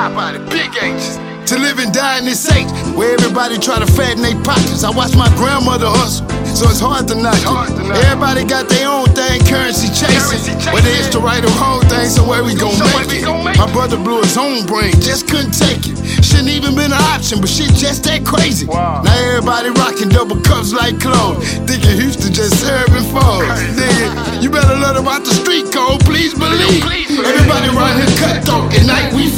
body, big H's. To live and die in this age, where everybody try to fatten their pockets. I watched my grandmother hustle, so it's hard to knock it. Everybody got their own thing, currency chasing. Whether it's the right or wrong thing, so where we gon' make it? My brother blew his own brain, just couldn't take it. Shouldn't even been an option, but shit just that crazy. Now everybody rocking double cups like clothes, thinking Houston just serving foes. Nigga, you better learn about the street code, please believe. Everybody around here cutthroat, at night we